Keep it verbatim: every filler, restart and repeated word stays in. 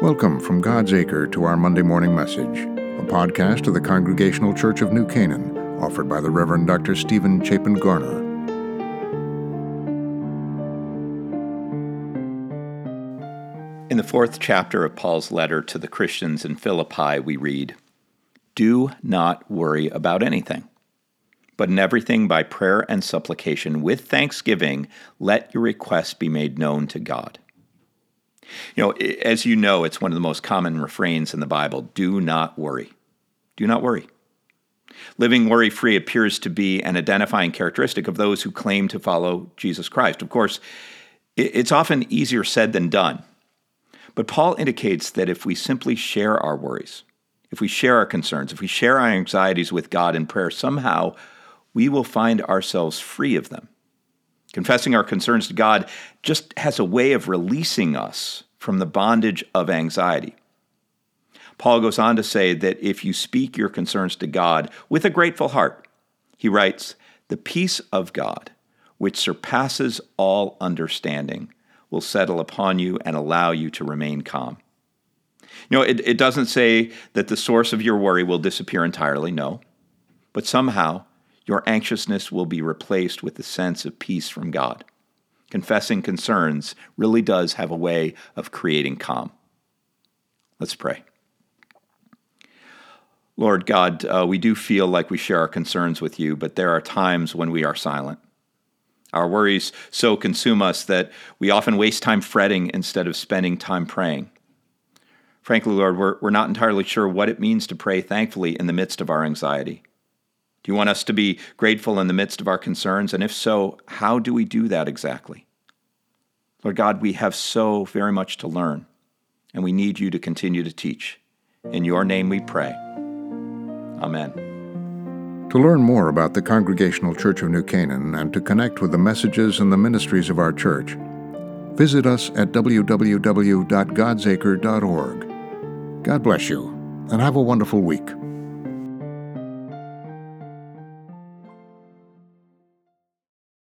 Welcome from God's Acre to our Monday morning message, a podcast of the Congregational Church of New Canaan, offered by the Reverend Doctor Stephen Chapin Garner. In the fourth chapter of Paul's letter to the Christians in Philippi, we read, "Do not worry about anything, but in everything by prayer and supplication with thanksgiving, let your requests be made known to God." You know, as you know, it's one of the most common refrains in the Bible, do not worry. Do not worry. Living worry-free appears to be an identifying characteristic of those who claim to follow Jesus Christ. Of course, it's often easier said than done. But Paul indicates that if we simply share our worries, if we share our concerns, if we share our anxieties with God in prayer, somehow we will find ourselves free of them. Confessing our concerns to God just has a way of releasing us from the bondage of anxiety. Paul goes on to say that if you speak your concerns to God with a grateful heart, he writes, "The peace of God, which surpasses all understanding, will settle upon you and allow you to remain calm." You know, it, it doesn't say that the source of your worry will disappear entirely, no. But somehow, your anxiousness will be replaced with the sense of peace from God. Confessing concerns really does have a way of creating calm. Let's pray. Lord God, uh, we do feel like we share our concerns with you, but there are times when we are silent. Our worries so consume us that we often waste time fretting instead of spending time praying. Frankly, Lord, we're, we're not entirely sure what it means to pray thankfully in the midst of our anxiety. Do you want us to be grateful in the midst of our concerns? And if so, how do we do that exactly? Lord God, we have so very much to learn, and we need you to continue to teach. In your name we pray. Amen. To learn more about the Congregational Church of New Canaan and to connect with the messages and the ministries of our church, visit us at w w w dot gods acre dot org. God bless you, and have a wonderful week.